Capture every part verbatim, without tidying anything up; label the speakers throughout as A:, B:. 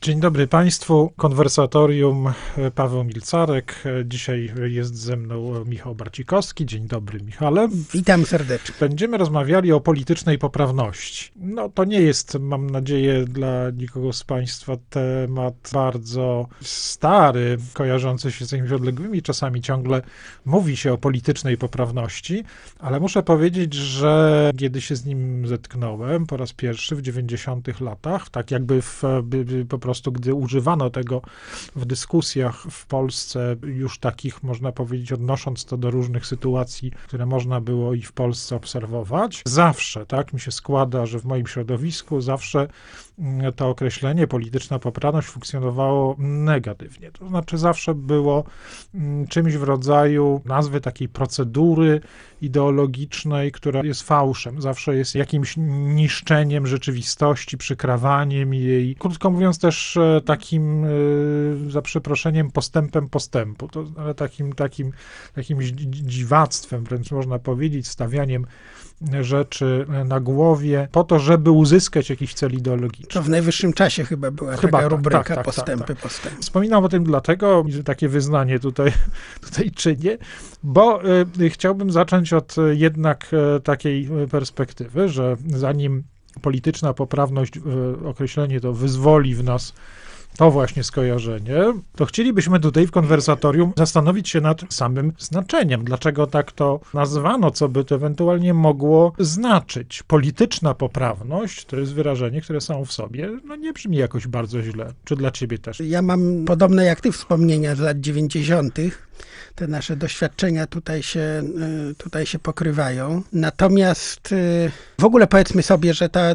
A: Dzień dobry Państwu, konwersatorium Paweł Milcarek. Dzisiaj jest ze mną Michał Barcikowski. Dzień dobry, Michale.
B: Witam serdecznie.
A: Będziemy rozmawiali o politycznej poprawności. No to nie jest, mam nadzieję, dla nikogo z Państwa temat bardzo stary, kojarzący się z jakimiś odległymi czasami. Ciągle mówi się o politycznej poprawności, ale muszę powiedzieć, że kiedy się z nim zetknąłem po raz pierwszy w dziewięćdziesiątych latach, tak jakby w, by, by po prostu prostu, gdy używano tego w dyskusjach w Polsce, już takich, można powiedzieć, odnosząc to do różnych sytuacji, które można było i w Polsce obserwować, zawsze, tak mi się składa, że w moim środowisku zawsze to określenie polityczna poprawność funkcjonowało negatywnie. To znaczy zawsze było czymś w rodzaju nazwy takiej procedury ideologicznej, która jest fałszem. Zawsze jest jakimś niszczeniem rzeczywistości, przykrawaniem jej. Krótko mówiąc też takim, za przeproszeniem, postępem postępu. To, ale takim, takim, jakimś dziwactwem, wręcz można powiedzieć, stawianiem rzeczy na głowie po to, żeby uzyskać jakiś cel ideologiczny.
B: To w najwyższym czasie chyba była
A: chyba
B: taka
A: tak,
B: rubryka
A: tak, tak,
B: postępy,
A: tak, tak.
B: postępy.
A: Wspominam o tym dlatego, że takie wyznanie tutaj, tutaj czynię, bo y, chciałbym zacząć od y, jednak y, takiej perspektywy, że zanim polityczna poprawność, y, określenie to wyzwoli w nas to właśnie skojarzenie, to chcielibyśmy tutaj w konwersatorium zastanowić się nad samym znaczeniem. Dlaczego tak to nazwano, co by to ewentualnie mogło znaczyć? Polityczna poprawność to jest wyrażenie, które samo w sobie no, nie brzmi jakoś bardzo źle. Czy dla ciebie też?
B: Ja mam podobne jak ty wspomnienia z lat dziewięćdziesiątych. Te nasze doświadczenia tutaj się, tutaj się pokrywają. Natomiast w ogóle powiedzmy sobie, że ta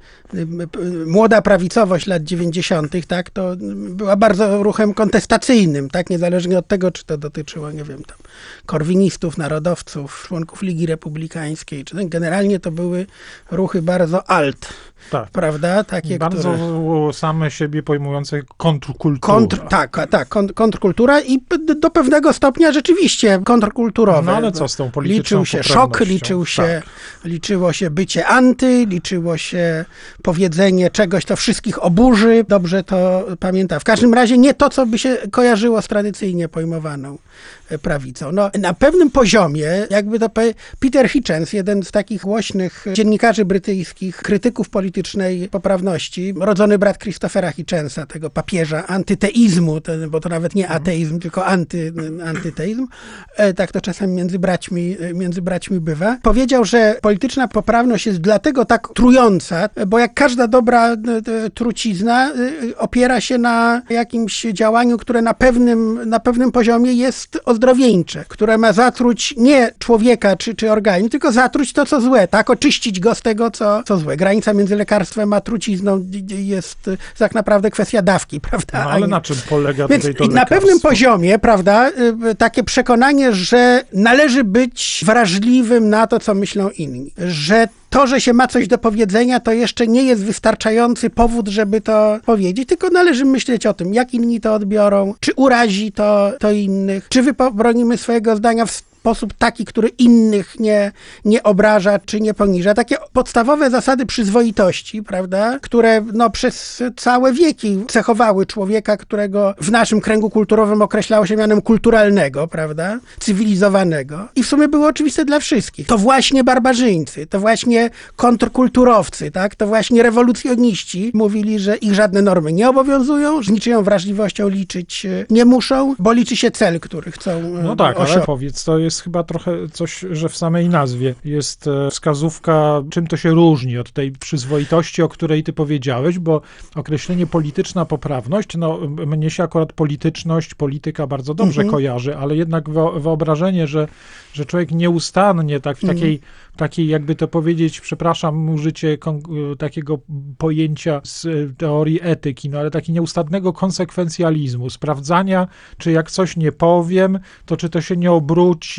B: młoda prawicowość lat dziewięćdziesiątych, tak, to była bardzo ruchem kontestacyjnym, tak, niezależnie od tego, czy to dotyczyło, nie wiem, tam korwinistów, narodowców, członków Ligi Republikańskiej, czy generalnie to były ruchy bardzo alt.
A: Tak.
B: Prawda? Takie,
A: bardzo
B: które...
A: same siebie pojmujące kontrkultura.
B: Kontr, tak, tak, kontrkultura i do pewnego stopnia rzeczywiście kontrkulturowe.
A: No ale co z tą polityczną
B: Liczył się szok, liczył się,
A: tak.
B: liczyło się bycie anty, liczyło się powiedzenie czegoś, co wszystkich oburzy. Dobrze to pamiętam. W każdym razie nie to, co by się kojarzyło z tradycyjnie pojmowaną prawicą. No, na pewnym poziomie, jakby to Peter Hitchens, jeden z takich głośnych dziennikarzy brytyjskich, krytyków politycznej poprawności, rodzony brat Christophera Hitchensa, tego papieża antyteizmu, bo to nawet nie ateizm, tylko anty, antyteizm, tak to czasem między braćmi, między braćmi bywa, powiedział, że polityczna poprawność jest dlatego tak trująca, bo jak każda dobra trucizna opiera się na jakimś działaniu, które na pewnym, na pewnym poziomie jest ozdrowieńcze, które ma zatruć nie człowieka czy, czy organizm, tylko zatruć to, co złe, tak? Oczyścić go z tego, co, co złe. Granica między lekarstwem a trucizną jest tak naprawdę kwestia dawki, prawda?
A: No ale na czym polega
B: Więc
A: tutaj to
B: na
A: lekarstwo?
B: pewnym poziomie, prawda, takie przekonanie, że należy być wrażliwym na to, co myślą inni, że to, że się ma coś do powiedzenia, to jeszcze nie jest wystarczający powód, żeby to powiedzieć, tylko należy myśleć o tym, jak inni to odbiorą, czy urazi to, to innych, czy wybronimy swojego zdania w sposób taki, który innych nie, nie obraża, czy nie poniża. Takie podstawowe zasady przyzwoitości, prawda, które no, przez całe wieki cechowały człowieka, którego w naszym kręgu kulturowym określało się mianem kulturalnego, prawda, cywilizowanego. I w sumie było oczywiste dla wszystkich. To właśnie barbarzyńcy, to właśnie kontrkulturowcy, tak, to właśnie rewolucjoniści mówili, że ich żadne normy nie obowiązują, że niczyją wrażliwością liczyć nie muszą, bo liczy się cel, który chcą
A: No tak,
B: osiągnąć.
A: Ale powiedz, to jest chyba trochę coś, że w samej nazwie jest wskazówka, czym to się różni od tej przyzwoitości, o której ty powiedziałeś, bo określenie polityczna poprawność, no mnie się akurat polityczność, polityka bardzo dobrze mhm. kojarzy, ale jednak wyobrażenie, że, że człowiek nieustannie tak w takiej, mhm. takiej jakby to powiedzieć, przepraszam, użycie takiego pojęcia z teorii etyki, no ale taki nieustannego konsekwencjalizmu, sprawdzania, czy jak coś nie powiem, to czy to się nie obróci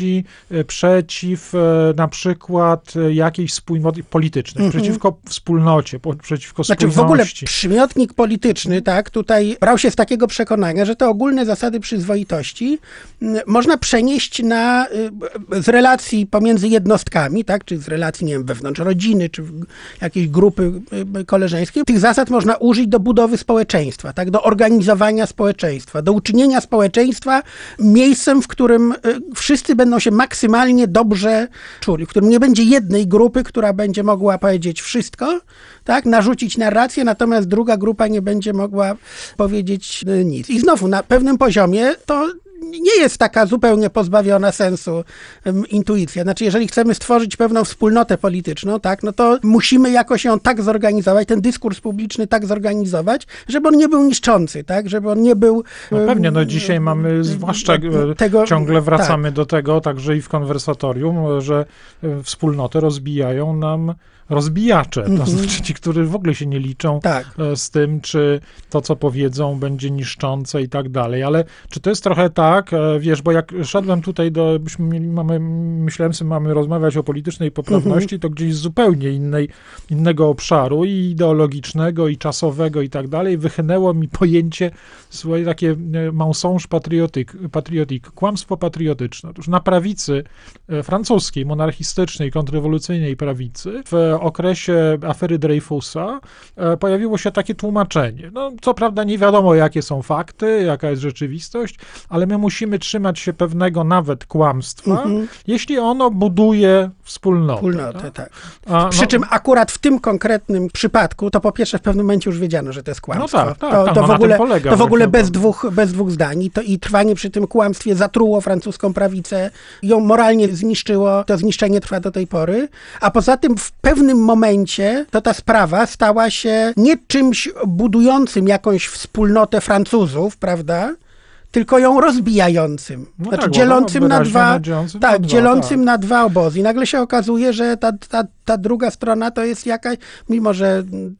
A: ludzi przeciw na przykład jakiejś wspólnocie politycznej, mhm. przeciwko wspólnocie, po, przeciwko
B: znaczy,
A: spójności.
B: W ogóle przymiotnik polityczny, tak, tutaj brał się z takiego przekonania, że te ogólne zasady przyzwoitości można przenieść na, z relacji pomiędzy jednostkami, tak, czy z relacji, nie wiem, wewnątrz rodziny, czy jakiejś grupy koleżeńskiej. Tych zasad można użyć do budowy społeczeństwa, tak, do organizowania społeczeństwa, do uczynienia społeczeństwa miejscem, w którym wszyscy będą się maksymalnie dobrze czuli, w którym nie będzie jednej grupy, która będzie mogła powiedzieć wszystko, tak, narzucić narrację, natomiast druga grupa nie będzie mogła powiedzieć nic. I znowu, na pewnym poziomie to nie jest taka zupełnie pozbawiona sensu um, intuicja. Znaczy, jeżeli chcemy stworzyć pewną wspólnotę polityczną, tak, no to musimy jakoś ją tak zorganizować, ten dyskurs publiczny tak zorganizować, żeby on nie był niszczący, tak, żeby on nie był...
A: No pewnie, no dzisiaj mamy, zwłaszcza tego, ciągle wracamy tak. do tego, także i w konwersatorium, że wspólnotę rozbijają nam rozbijacze, to znaczy ci, którzy w ogóle się nie liczą tak. z tym, czy to, co powiedzą, będzie niszczące i tak dalej. Ale czy to jest trochę tak, wiesz, bo jak szedłem tutaj do, byśmy mieli, mamy, myślałem sobie, mamy rozmawiać o politycznej poprawności, to gdzieś z zupełnie innej, innego obszaru, i ideologicznego, i czasowego, i tak dalej, wychynęło mi pojęcie, słuchaj, takie mensonge patriotique, patriotique, kłamstwo patriotyczne. Otóż na prawicy francuskiej, monarchistycznej, kontrrewolucyjnej prawicy, w okresie afery Dreyfusa pojawiło się takie tłumaczenie. No, co prawda nie wiadomo, jakie są fakty, jaka jest rzeczywistość, ale my musimy trzymać się pewnego nawet kłamstwa, mhm. jeśli ono buduje wspólnotę.
B: Wspólnotę, tak. tak. A, Przy no, czym akurat w tym konkretnym przypadku, to po pierwsze w pewnym momencie już wiedziano, że to jest kłamstwo.
A: No tak, tak,
B: to,
A: tak,
B: to,
A: no
B: w ogóle,
A: polega,
B: to w ogóle bez dwóch, bez dwóch zdań. I, to, I trwanie przy tym kłamstwie zatruło francuską prawicę, ją moralnie zniszczyło, to zniszczenie trwa do tej pory. A poza tym w pewnym momencie to ta sprawa stała się nie czymś budującym jakąś wspólnotę Francuzów, prawda? Tylko ją rozbijającym.
A: No
B: znaczy
A: tak,
B: dzielącym na dwa,
A: dzielącym
B: tak,
A: na dwa,
B: dzielącym
A: tak.
B: na dwa obozy. I nagle się okazuje, że ta, ta, ta druga strona to jest jakaś, mimo że mm,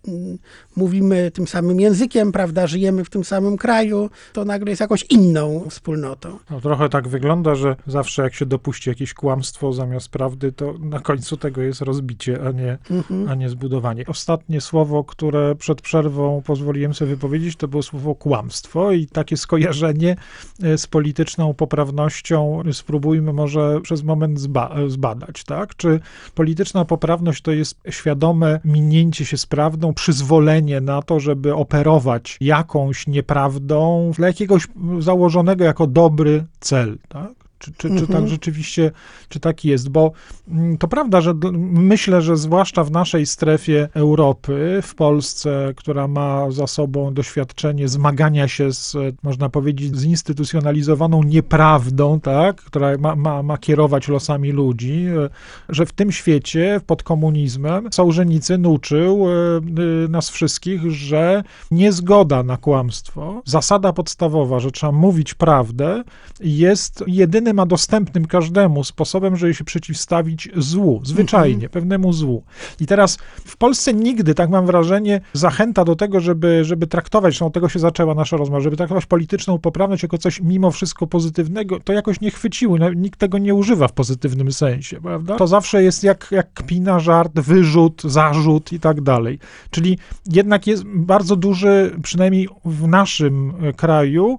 B: mówimy tym samym językiem, prawda, żyjemy w tym samym kraju, to nagle jest jakąś inną wspólnotą.
A: No, trochę tak wygląda, że zawsze jak się dopuści jakieś kłamstwo zamiast prawdy, to na końcu tego jest rozbicie, a nie, mhm. a nie zbudowanie. Ostatnie słowo, które przed przerwą pozwoliłem sobie wypowiedzieć, to było słowo kłamstwo i takie skojarzenie z polityczną poprawnością spróbujmy może przez moment zba- zbadać, tak? Czy polityczna poprawność to jest świadome minięcie się z prawdą, przyzwolenie na to, żeby operować jakąś nieprawdą dla jakiegoś założonego jako dobry cel, tak? Czy, czy, czy tak rzeczywiście, czy tak jest? Bo to prawda, że myślę, że zwłaszcza w naszej strefie Europy, w Polsce, która ma za sobą doświadczenie zmagania się z, można powiedzieć, zinstytucjonalizowaną nieprawdą, tak, która ma, ma, ma kierować losami ludzi, że w tym świecie, pod komunizmem, Sołżenicyn uczył nas wszystkich, że niezgoda na kłamstwo, zasada podstawowa, że trzeba mówić prawdę, jest jedynym a dostępnym każdemu sposobem, żeby się przeciwstawić złu, zwyczajnie, mm-hmm. pewnemu złu. I teraz w Polsce nigdy, tak mam wrażenie, zachęta do tego, żeby, żeby traktować, no od tego się zaczęła nasza rozmowa, żeby traktować polityczną poprawność jako coś mimo wszystko pozytywnego, to jakoś nie chwyciło, nikt tego nie używa w pozytywnym sensie, prawda? To zawsze jest jak, jak kpina, żart, wyrzut, zarzut i tak dalej. Czyli jednak jest bardzo duży, przynajmniej w naszym kraju,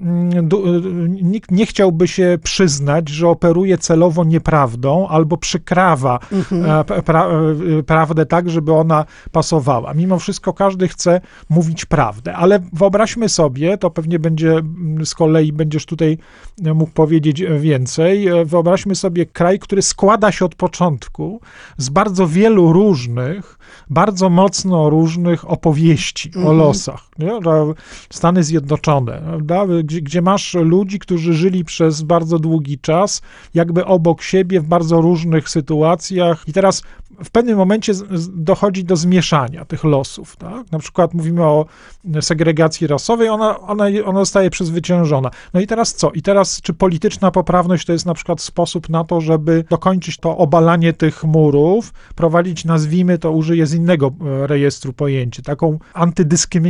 A: nikt nie chciałby się przy przyznać, że operuje celowo nieprawdą albo przykrawa mhm. pra, prawdę tak, żeby ona pasowała. Mimo wszystko każdy chce mówić prawdę, ale wyobraźmy sobie, to pewnie będzie z kolei, będziesz tutaj mógł powiedzieć więcej, wyobraźmy sobie kraj, który składa się od początku z bardzo wielu różnych, bardzo mocno różnych opowieści mhm. o losach. Nie? Stany Zjednoczone, prawda? Gdzie, gdzie masz ludzi, którzy żyli przez bardzo długi czas, jakby obok siebie w bardzo różnych sytuacjach i teraz w pewnym momencie dochodzi do zmieszania tych losów, tak? Na przykład mówimy o segregacji rasowej, ona, ona, ona zostaje przezwyciężona. No i teraz co? I teraz czy polityczna poprawność to jest na przykład sposób na to, żeby dokończyć to obalanie tych murów, prowadzić, nazwijmy to, użyję z innego rejestru pojęcie, taką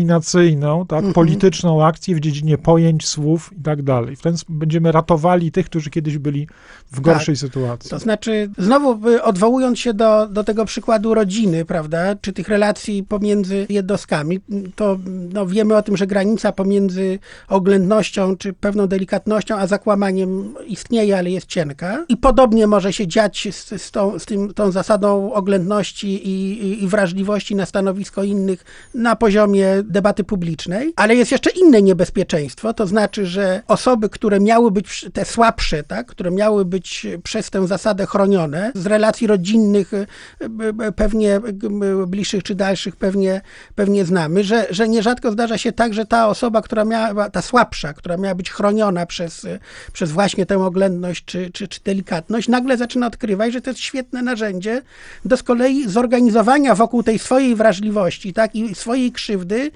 A: antydyskryminacyjną, tak? Mhm. Polityczną akcję w dziedzinie pojęć, słów i tak dalej. W ten sposób będziemy ratowali tych, którzy kiedyś byli w gorszej
B: tak.
A: sytuacji.
B: To znaczy, znowu odwołując się do, do tego przykładu rodziny, prawda, czy tych relacji pomiędzy jednostkami, to no, wiemy o tym, że granica pomiędzy oględnością, czy pewną delikatnością, a zakłamaniem istnieje, ale jest cienka. I podobnie może się dziać z, z, tą, z tym, tą zasadą oględności i, i, i wrażliwości na stanowisko innych na poziomie debaty publicznej. Ale jest jeszcze inne niebezpieczeństwo, to znaczy, że osoby, które miały być te słabsze, tak, które miały być przez tę zasadę chronione, z relacji rodzinnych, pewnie bliższych czy dalszych pewnie, pewnie znamy, że, że nierzadko zdarza się tak, że ta osoba, która miała, ta słabsza, która miała być chroniona przez, przez właśnie tę oględność czy, czy, czy delikatność, nagle zaczyna odkrywać, że to jest świetne narzędzie do z kolei zorganizowania wokół tej swojej wrażliwości, tak, i swojej krzywdy,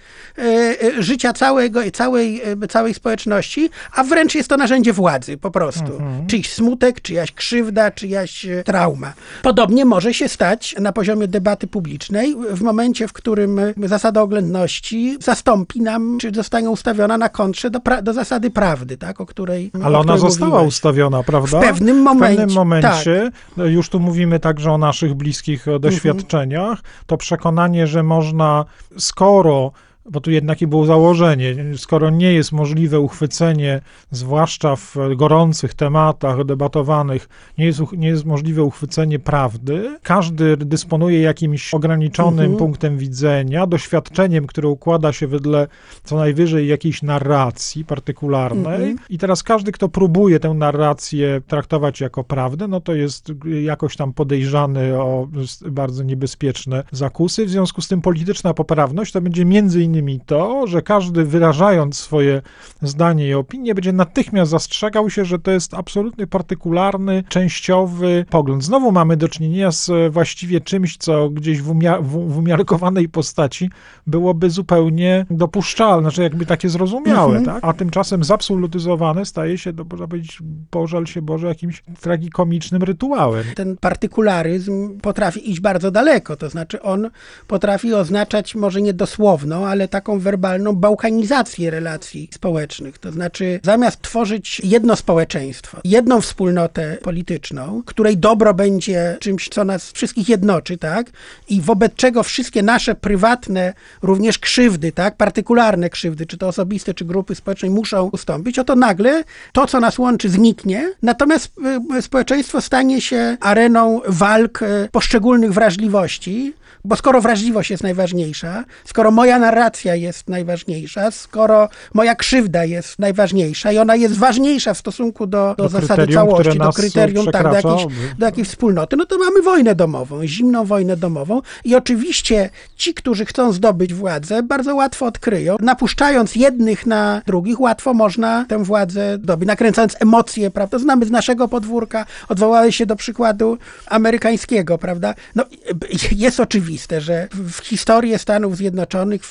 B: e, życia całego, całej, całej społeczności, a wręcz jest to narzędzie władzy po prostu. Mhm. Czyjś smutek, czyjaś krzywda, czyjaś trauma. Podobnie może się stać na poziomie debaty publicznej w momencie, w którym zasada oględności zastąpi nam, czy zostanie ustawiona na kontrze do, pra- do zasady prawdy, tak, o której
A: Ale
B: o
A: ona
B: której
A: została
B: mówiłeś.
A: ustawiona, prawda?
B: W pewnym momencie.
A: W pewnym momencie,
B: tak.
A: Już tu mówimy także o naszych bliskich doświadczeniach, mhm. to przekonanie, że można, skoro bo tu jednak i było założenie, skoro nie jest możliwe uchwycenie, zwłaszcza w gorących tematach debatowanych, nie jest, nie jest możliwe uchwycenie prawdy, każdy dysponuje jakimś ograniczonym mhm. punktem widzenia, doświadczeniem, które układa się wedle co najwyżej jakiejś narracji partykularnej mhm. i teraz każdy, kto próbuje tę narrację traktować jako prawdę, no to jest jakoś tam podejrzany o bardzo niebezpieczne zakusy, w związku z tym polityczna poprawność to będzie między innymi to, że każdy wyrażając swoje zdanie i opinię będzie natychmiast zastrzegał się, że to jest absolutnie partykularny, częściowy pogląd. Znowu mamy do czynienia z właściwie czymś, co gdzieś w, umia- w umiarkowanej postaci byłoby zupełnie dopuszczalne, znaczy jakby takie zrozumiałe, mhm. tak? A tymczasem zabsolutyzowane staje się, no, można powiedzieć, pożal się Boże, jakimś tragikomicznym rytuałem.
B: Ten partykularyzm potrafi iść bardzo daleko, to znaczy on potrafi oznaczać może nie dosłowną, ale taką werbalną bałkanizację relacji społecznych. To znaczy zamiast tworzyć jedno społeczeństwo, jedną wspólnotę polityczną, której dobro będzie czymś, co nas wszystkich jednoczy, tak? I wobec czego wszystkie nasze prywatne również krzywdy, tak? Partykularne krzywdy, czy to osobiste, czy grupy społecznej muszą ustąpić, oto nagle to, co nas łączy, zniknie, natomiast społeczeństwo stanie się areną walk poszczególnych wrażliwości, bo skoro wrażliwość jest najważniejsza, skoro moja narracja jest najważniejsza, skoro moja krzywda jest najważniejsza i ona jest ważniejsza w stosunku do, do, do zasady całości, do kryterium, tak, do, jakiejś, do jakiejś wspólnoty, no to mamy wojnę domową, zimną wojnę domową i oczywiście ci, którzy chcą zdobyć władzę, bardzo łatwo odkryją. Napuszczając jednych na drugich, łatwo można tę władzę zdobyć, nakręcając emocje, prawda? Znamy z naszego podwórka, odwołałeś się do przykładu amerykańskiego, prawda? No, jest oczywiste, że w historię Stanów Zjednoczonych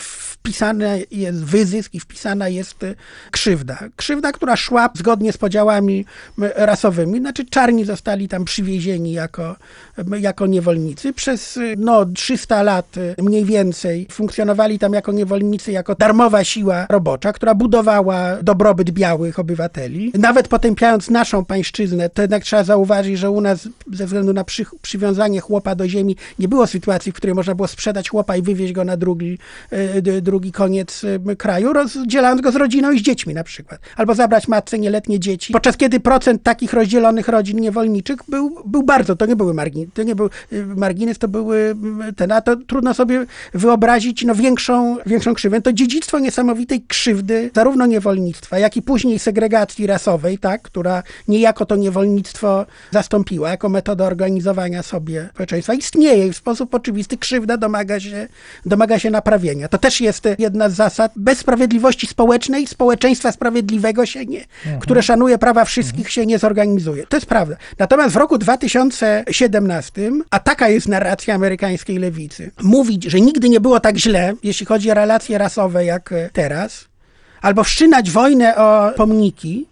B: wpisany jest wyzysk i wpisana jest krzywda. Krzywda, która szła zgodnie z podziałami rasowymi, znaczy czarni zostali tam przywiezieni jako, jako niewolnicy. Przez no, trzysta lat mniej więcej funkcjonowali tam jako niewolnicy, jako darmowa siła robocza, która budowała dobrobyt białych obywateli. Nawet potępiając naszą pańszczyznę, to jednak trzeba zauważyć, że u nas ze względu na przy, przywiązanie chłopa do ziemi nie było sytuacji, w której można było sprzedać chłopa i wywieźć go na drugi, drugi koniec kraju, rozdzielając go z rodziną i z dziećmi na przykład. Albo zabrać matce nieletnie dzieci, podczas kiedy procent takich rozdzielonych rodzin niewolniczych był, był bardzo, to nie były margin, to nie był margines, to były ten, a to trudno sobie wyobrazić no, większą, większą krzywdę. To dziedzictwo niesamowitej krzywdy, zarówno niewolnictwa, jak i później segregacji rasowej, tak, która niejako to niewolnictwo zastąpiła jako metoda organizowania sobie społeczeństwa. Istnieje i w sposób oczywisty krzywda domaga się, domaga się naprawienia. To też jest jedna z zasad. Bez sprawiedliwości społecznej społeczeństwa sprawiedliwego się nie, mhm. które szanuje prawa wszystkich, mhm. się nie zorganizuje. To jest prawda. Natomiast w roku dwa tysiące siedemnastym, a taka jest narracja amerykańskiej lewicy, mówić, że nigdy nie było tak źle, jeśli chodzi o relacje rasowe jak teraz, albo wszczynać wojnę o pomniki,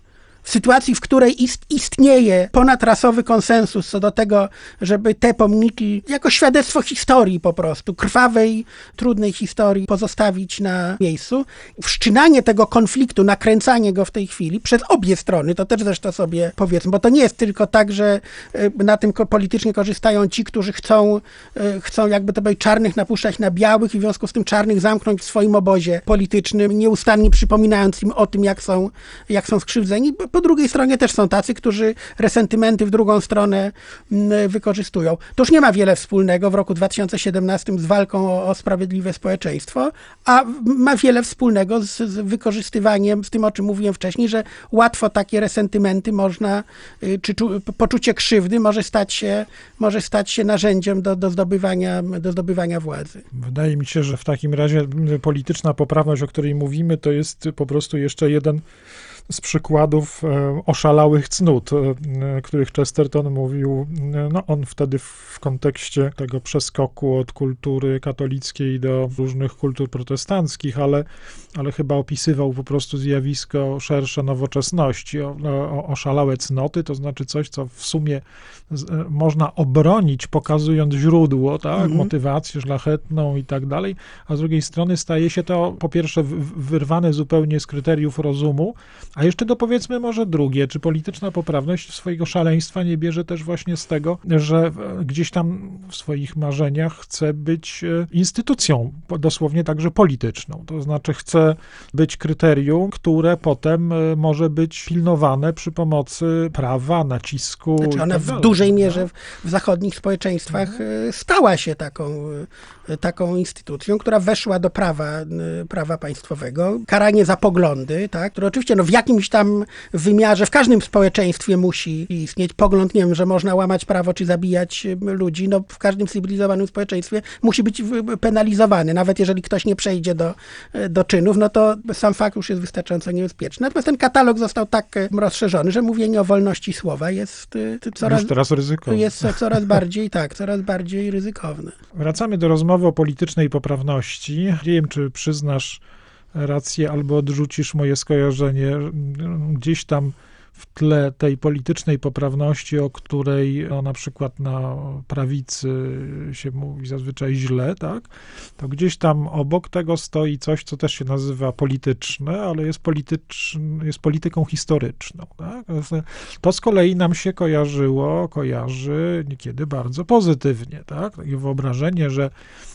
B: w sytuacji, w której ist, istnieje ponadrasowy konsensus co do tego, żeby te pomniki jako świadectwo historii po prostu, krwawej, trudnej historii pozostawić na miejscu. Wszczynanie tego konfliktu, nakręcanie go w tej chwili przez obie strony, to też zresztą sobie powiedzmy, bo to nie jest tylko tak, że na tym politycznie korzystają ci, którzy chcą, chcą jakby to powiedzieć, czarnych napuszczać na białych i w związku z tym czarnych zamknąć w swoim obozie politycznym, nieustannie przypominając im o tym, jak są, jak są skrzywdzeni. Po drugiej stronie też są tacy, którzy resentymenty w drugą stronę wykorzystują. To już nie ma wiele wspólnego w roku dwa tysiące siedemnastym z walką o, o sprawiedliwe społeczeństwo, a ma wiele wspólnego z, z wykorzystywaniem, z tym, o czym mówiłem wcześniej, że łatwo takie resentymenty można, czy czu, poczucie krzywdy może stać się, może stać się narzędziem do, do, zdobywania, do zdobywania władzy.
A: Wydaje mi się, że w takim razie polityczna poprawność, o której mówimy, to jest po prostu jeszcze jeden z przykładów oszalałych cnót, których Chesterton mówił, no on wtedy w kontekście tego przeskoku od kultury katolickiej do różnych kultur protestanckich, ale, ale chyba opisywał po prostu zjawisko szersze nowoczesności, o, o, oszalałe cnoty, to znaczy coś, co w sumie z, można obronić, pokazując źródło, tak, mm-hmm. motywację szlachetną i tak dalej, a z drugiej strony staje się to po pierwsze wyrwane zupełnie z kryteriów rozumu, a jeszcze dopowiedzmy może drugie, czy polityczna poprawność swojego szaleństwa nie bierze też właśnie z tego, że gdzieś tam w swoich marzeniach chce być instytucją, dosłownie także polityczną. To znaczy chce być kryterium, które potem może być pilnowane przy pomocy prawa, nacisku.
B: Znaczy ona
A: tak
B: w
A: dalej,
B: dużej
A: no?
B: mierze w, w zachodnich społeczeństwach stała się taką, taką instytucją, która weszła do prawa, prawa państwowego. Karanie za poglądy, tak, które oczywiście no, w jakimś tam wymiarze, w każdym społeczeństwie musi istnieć pogląd, nie wiem, że można łamać prawo czy zabijać ludzi, no w każdym cywilizowanym społeczeństwie musi być penalizowany. Nawet jeżeli ktoś nie przejdzie do, do czynów, no to sam fakt już jest wystarczająco niebezpieczny. Natomiast ten katalog został tak rozszerzony, że mówienie o wolności słowa jest coraz,
A: już teraz ryzykowne.
B: Jest coraz bardziej, tak, coraz bardziej ryzykowne.
A: Wracamy do rozmowy o politycznej poprawności. Nie wiem, czy przyznasz rację albo odrzucisz moje skojarzenie. Gdzieś tam w tle tej politycznej poprawności, o której no, na przykład na prawicy się mówi zazwyczaj źle, tak, to gdzieś tam obok tego stoi coś, co też się nazywa polityczne, ale jest, polityczn, jest polityką historyczną. Tak? To z kolei nam się kojarzyło, kojarzy niekiedy bardzo pozytywnie. Tak? Takie wyobrażenie, że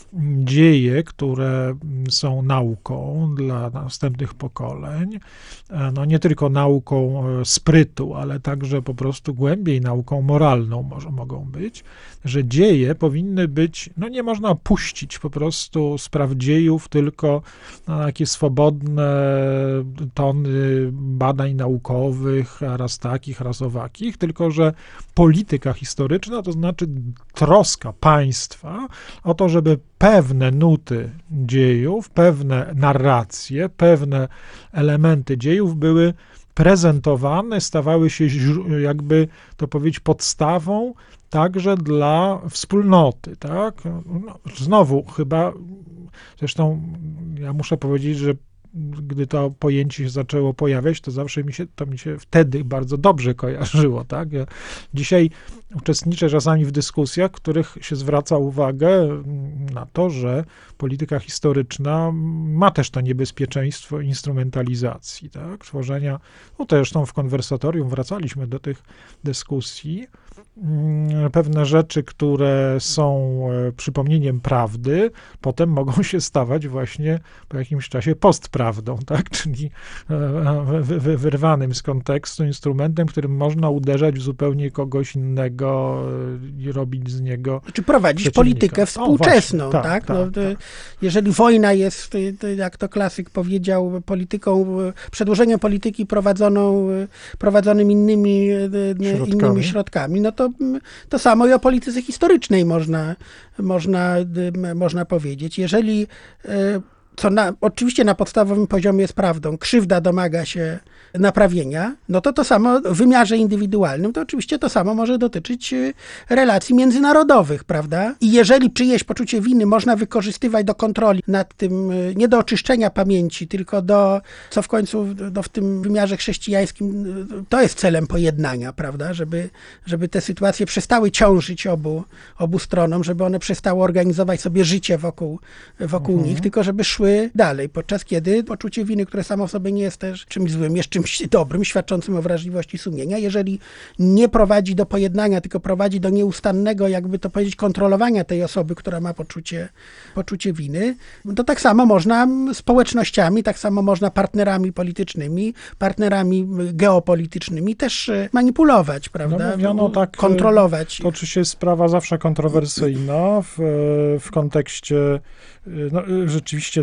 A: dzieje, które są nauką dla następnych pokoleń, no nie tylko nauką sprytu, ale także po prostu głębiej nauką moralną może mogą być, że dzieje powinny być, no nie można puścić po prostu spraw dziejów tylko na takie swobodne tony badań naukowych, raz takich, raz owakich, tylko że polityka historyczna to znaczy troska państwa o to, żeby pewne nuty dziejów, pewne narracje, pewne elementy dziejów były prezentowane, stawały się jakby to powiedzieć podstawą także dla wspólnoty, tak? No, znowu chyba, zresztą ja muszę powiedzieć, że gdy to pojęcie się zaczęło pojawiać, to zawsze mi się, to mi się wtedy bardzo dobrze kojarzyło, tak? Ja dzisiaj uczestniczę czasami w dyskusjach, w których się zwraca uwagę na to, że polityka historyczna ma też to niebezpieczeństwo instrumentalizacji, tak? Tworzenia, no to zresztą w konwersatorium wracaliśmy do tych dyskusji, pewne rzeczy, które są przypomnieniem prawdy, potem mogą się stawać właśnie po jakimś czasie postprawdą, tak? Czyli wyrwanym z kontekstu instrumentem, którym można uderzać w zupełnie kogoś innego i robić z niego
B: Czy prowadzić politykę współczesną,
A: o, właśnie,
B: tak?
A: tak,
B: No,
A: tak, tak.
B: Jeżeli wojna jest, jak to klasyk powiedział, polityką, przedłużeniem polityki prowadzoną, prowadzonym innymi środkami. innymi środkami, no to to samo i o polityce historycznej można, można, można powiedzieć. Jeżeli, co na, oczywiście na podstawowym poziomie jest prawdą, krzywda domaga się naprawienia, no to to samo w wymiarze indywidualnym, to oczywiście to samo może dotyczyć relacji międzynarodowych, prawda? I jeżeli czyjeś poczucie winy można wykorzystywać do kontroli nad tym, nie do oczyszczenia pamięci, tylko do, co w końcu do, w tym wymiarze chrześcijańskim, to jest celem pojednania, prawda? Żeby, żeby te sytuacje przestały ciążyć obu, obu stronom, żeby one przestały organizować sobie życie wokół, wokół mhm. nich, tylko żeby szły dalej, podczas kiedy poczucie winy, które samo w sobie nie jest też czymś złym, jest czymś dobrym, świadczącym o wrażliwości sumienia, jeżeli nie prowadzi do pojednania, tylko prowadzi do nieustannego, jakby to powiedzieć, kontrolowania tej osoby, która ma poczucie, poczucie winy, to tak samo można społecznościami, tak samo można partnerami politycznymi, partnerami geopolitycznymi też manipulować, prawda?
A: No, mówiono tak,
B: kontrolować.
A: Toczy się sprawa zawsze kontrowersyjna w, w kontekście no, rzeczywiście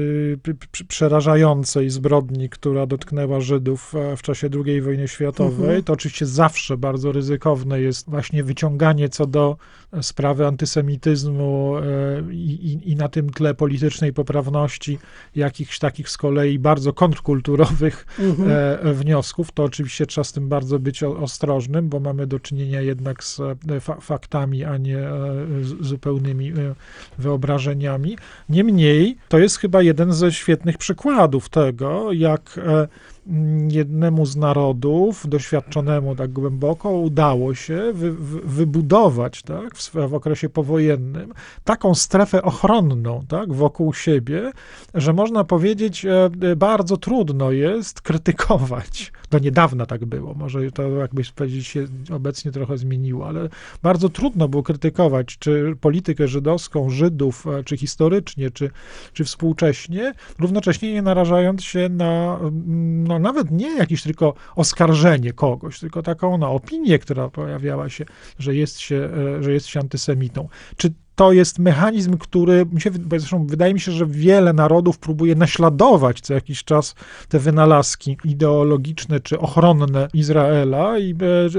A: przerażającej zbrodni, która dotknęła Żydów w czasie drugiej wojny światowej. Mhm. To oczywiście zawsze bardzo ryzykowne jest właśnie wyciąganie co do sprawy antysemityzmu i, i, i na tym tle politycznej poprawności jakichś takich z kolei bardzo kontrkulturowych mhm. wniosków. To oczywiście trzeba z tym bardzo być ostrożnym, bo mamy do czynienia jednak z fa- faktami, a nie z zupełnymi wyobrażeniami. Niemniej to jest chyba jeden ze świetnych przykładów tego, jak jednemu z narodów, doświadczonemu tak głęboko, udało się wy, wy, wybudować tak, w, w okresie powojennym taką strefę ochronną tak, wokół siebie, że można powiedzieć, bardzo trudno jest krytykować. Do niedawna tak było, może to jakbyś powiedzieć się obecnie trochę zmieniło, ale bardzo trudno było krytykować czy politykę żydowską, Żydów, czy historycznie, czy, czy współcześnie, równocześnie nie narażając się na, no nawet nie jakieś tylko oskarżenie kogoś, tylko taką no, opinię, która pojawiała się, że jest się, że jest się antysemitą. Czy to jest mechanizm, który, mi się, zresztą wydaje mi się, że wiele narodów próbuje naśladować co jakiś czas te wynalazki ideologiczne czy ochronne Izraela i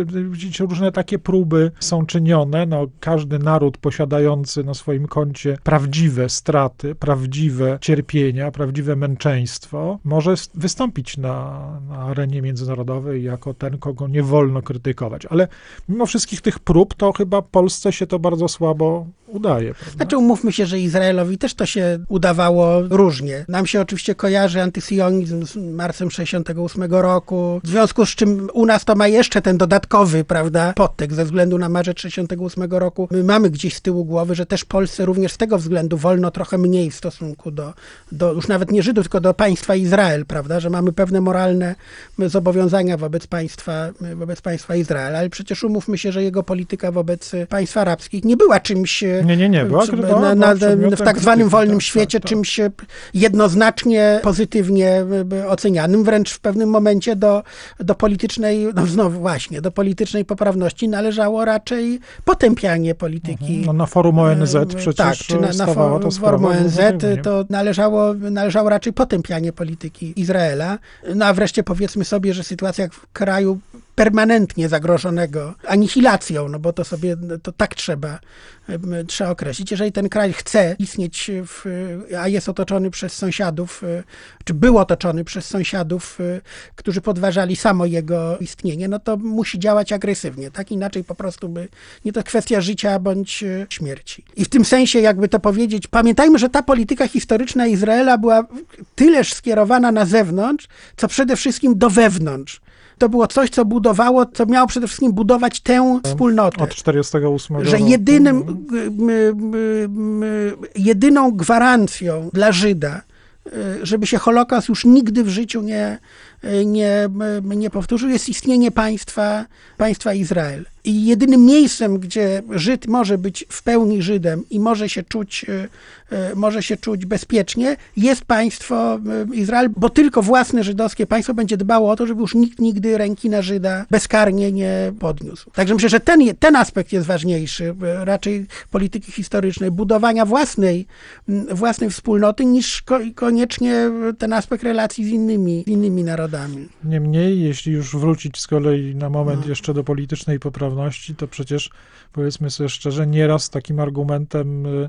A: e, różne takie próby są czynione. No, każdy naród posiadający na swoim koncie prawdziwe straty, prawdziwe cierpienia, prawdziwe męczeństwo może wystąpić na, na arenie międzynarodowej jako ten, kogo nie wolno krytykować. Ale mimo wszystkich tych prób, to chyba Polsce się to bardzo słabo udaje. Prawda?
B: Znaczy umówmy się, że Izraelowi też to się udawało różnie. Nam się oczywiście kojarzy antysionizm z marcem sześćdziesiątego ósmego roku, w związku z czym u nas to ma jeszcze ten dodatkowy, prawda, podtekst ze względu na marzec sześćdziesiątego ósmego roku. My mamy gdzieś z tyłu głowy, że też Polsce również z tego względu wolno trochę mniej w stosunku do, do już nawet nie Żydów, tylko do państwa Izrael, prawda, że mamy pewne moralne zobowiązania wobec państwa, wobec państwa Izrael, ale przecież umówmy się, że jego polityka wobec państw arabskich nie była czymś
A: Nie, nie, nie. Była, była,
B: na, na,
A: była
B: w tak zwanym wolnym
A: tak,
B: świecie
A: tak,
B: czymś jednoznacznie pozytywnie ocenianym, wręcz w pewnym momencie do, do politycznej, no znowu właśnie, do politycznej poprawności należało raczej potępianie polityki.
A: No, na forum O N Z przecież
B: tak, czy na, na forum, forum O N Z to należało, należało raczej potępianie polityki Izraela. No a wreszcie powiedzmy sobie, że sytuacja w kraju permanentnie zagrożonego anihilacją, no bo to sobie, to tak trzeba, trzeba określić. Jeżeli ten kraj chce istnieć, w, a jest otoczony przez sąsiadów, czy był otoczony przez sąsiadów, którzy podważali samo jego istnienie, no to musi działać agresywnie. Tak inaczej po prostu by, nie to kwestia życia bądź śmierci. I w tym sensie, jakby to powiedzieć, pamiętajmy, że ta polityka historyczna Izraela była tyleż skierowana na zewnątrz, co przede wszystkim do wewnątrz. To było coś, co budowało, co miało przede wszystkim budować tę wspólnotę.
A: Od czterdziestego ósmego
B: Że jedynym, jedyną gwarancją dla Żyda, żeby się Holokaust już nigdy w życiu nie, nie, nie powtórzył, jest istnienie państwa, państwa Izrael. I jedynym miejscem, gdzie Żyd może być w pełni Żydem i może się czuć, może się czuć bezpiecznie, jest państwo Izrael, bo tylko własne żydowskie państwo będzie dbało o to, żeby już nikt nigdy ręki na Żyda bezkarnie nie podniósł. Także myślę, że ten, ten aspekt jest ważniejszy, raczej polityki historycznej, budowania własnej, własnej wspólnoty, niż koniecznie ten aspekt relacji z innymi, z innymi narodami.
A: Niemniej, jeśli już wrócić z kolei na moment no. jeszcze do politycznej poprawności, to przecież, powiedzmy sobie szczerze, nieraz takim argumentem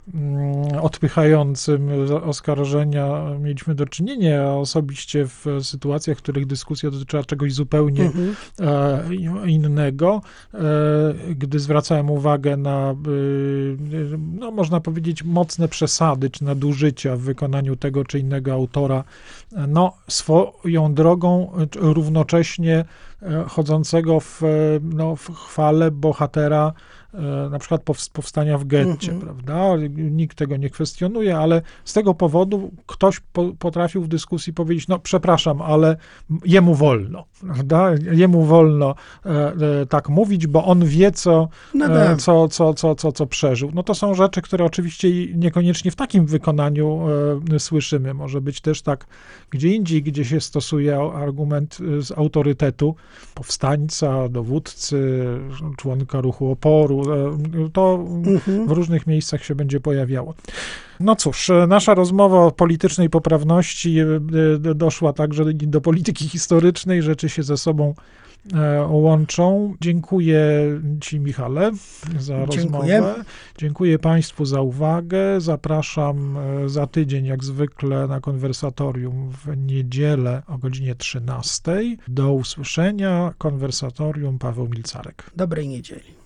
A: mm, odpychającym oskarżenia mieliśmy do czynienia, a osobiście w sytuacjach, w których dyskusja dotyczyła czegoś zupełnie
B: Mhm.
A: e, innego, e, gdy zwracałem uwagę na, e, no można powiedzieć, mocne przesady czy nadużycia w wykonaniu tego czy innego autora, no swoją drogą równocześnie chodzącego w, no, w chwale bohatera na przykład powstania w getcie,
B: Mhm.
A: prawda? Nikt tego nie kwestionuje, ale z tego powodu ktoś po, potrafił w dyskusji powiedzieć, no przepraszam, ale jemu wolno, prawda? Jemu wolno e, e, tak mówić, bo on wie, co,
B: No
A: e,
B: tak.
A: co, co, co, co, co przeżył. No to są rzeczy, które oczywiście niekoniecznie w takim wykonaniu e, słyszymy. Może być też tak gdzie indziej, gdzie się stosuje argument z autorytetu powstańca, dowódcy, członka ruchu oporu. To
B: Mhm.
A: w różnych miejscach się będzie pojawiało. No cóż, nasza rozmowa o politycznej poprawności doszła także do polityki historycznej, rzeczy się ze sobą łączą. Dziękuję Ci, Michale, za
B: Dziękuję.
A: rozmowę. Dziękuję Państwu za uwagę. Zapraszam za tydzień, jak zwykle, na konwersatorium w niedzielę o godzinie trzynastej. Do usłyszenia. Konwersatorium, Paweł Milcarek.
B: Dobrej niedzieli.